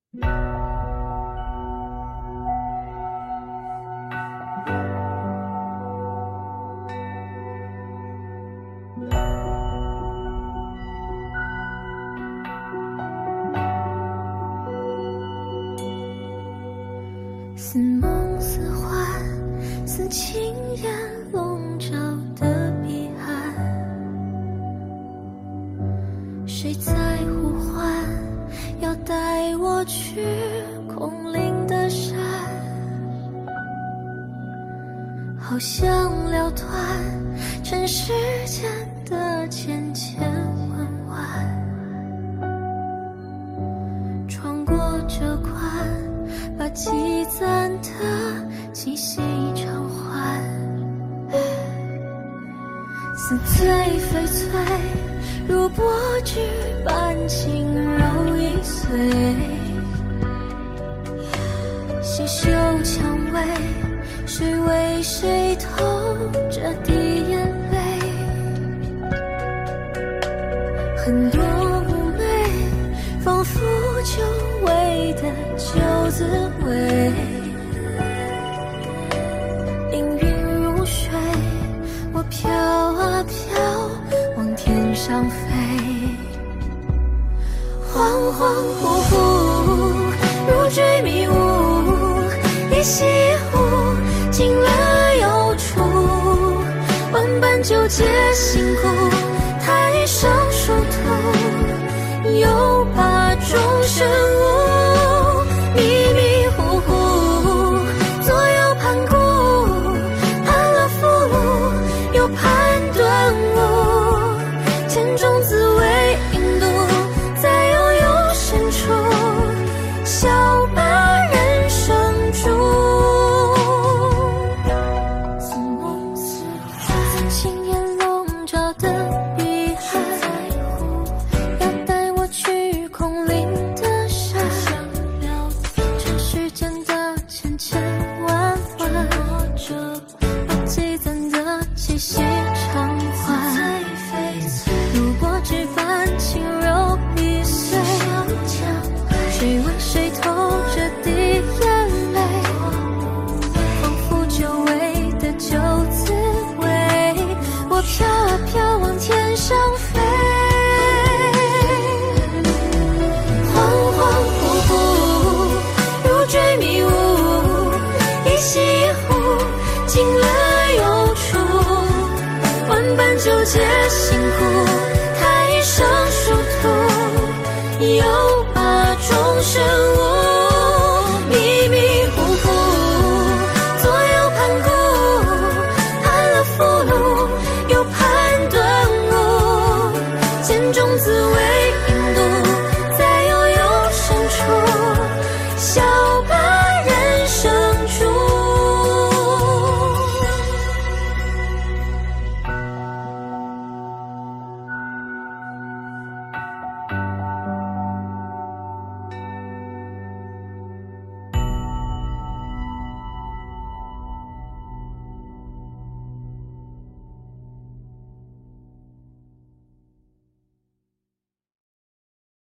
似梦似幻，似轻烟笼罩的彼岸，谁在呼唤，要带我去空灵的山，好想了断尘世间的千千万万，穿过这关，把积攒的气息偿还，似醉非醉，如薄纸般轻柔易碎，细嗅蔷薇，谁为谁偷这滴眼泪，很多妩媚，仿佛久违的旧滋味，氤氲如水，我飘啊飘，往天上飞，恍恍惚惚，如坠迷雾，一夕一忽，进了又出，万般纠结辛苦，太上殊途，又把众生误，迷迷糊糊，左右盘顾，盼了俘虏，又盼顿悟，千种滋味引渡，在悠悠深处，笑把人生住。似梦似幻，似轻烟笼罩的彼岸，要带我去空灵的山，尘世间的千千万万，把积攒的气息偿还，如薄纸般轻柔易碎，谁为谁偷这滴眼泪，仿佛久违的旧滋味，我飘啊飘往天上飞，恍恍惚惚，如坠迷雾，一夕一忽，进了又出，万般纠结辛苦，